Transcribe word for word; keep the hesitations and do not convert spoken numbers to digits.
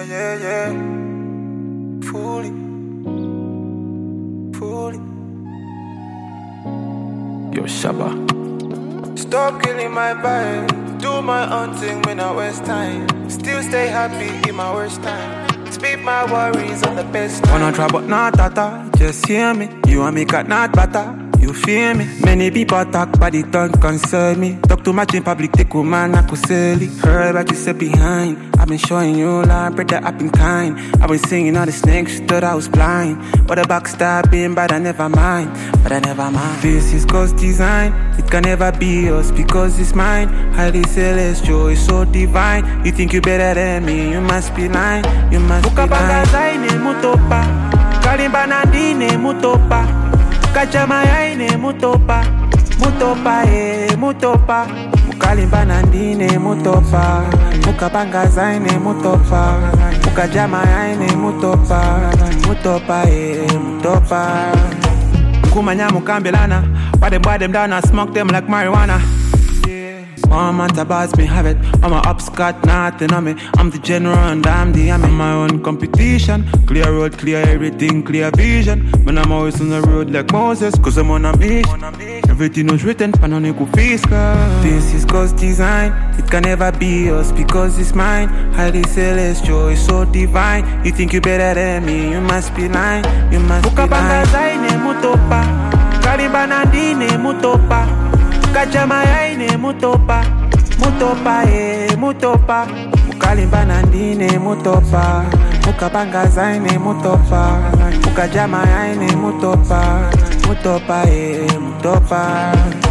Yeah, yeah, yeah. Fully. Fully. Yo, Shabba. Stop killing my vibe. Do my own thing when I waste time. Still stay happy in my worst time. Speak my worries on the best time. Wanna try but not tata. Just hear me. You and me got not better. You feel me? Many people talk, but it don't concern me. Talk too much in public, take a man, I could sell it. Heard what you said behind. I've been showing you love, brother, I've been kind. I've been singing all the snakes, thought I was blind. But the backstabbing, but I never mind. But I never mind. This is God's design. It can never be us because it's mine. Highly celestial, it's so divine. You think you better than me, you must be lying. You must be lying. Mutopa, Kalimba Nandine Mutopa. Kachama yaine mutopa, mutopa eh, mutopa. Mukalimba nandine mutopa, mukabanga zaine mutopa. Mukajama yaine mutopa, mutopa eh, mutopa. Kumanya mukambelana, why them boy them down and smoke them like marijuana. One man to boss me have it. I'm a upscot, nothing on me. I'm the general and I'm the I'm in my own competition. Clear road, clear everything, clear vision. When I'm always on the road like Moses, cause I'm on a mission. Everything was written, panonico fiscal. This is God's design. It can never be us because it's mine. Highly celestial, it's so divine. You think you better than me, you must be lying. You must be lying. Mutopa, Kalimba Nandine mutopa. Kachama yaine mutopa, mutopa eh, mutopa. Mukalimba nandine mutopa, mukabanga zaine mutopa. Mukajama yaine mutopa, mutopa eh, mutopa.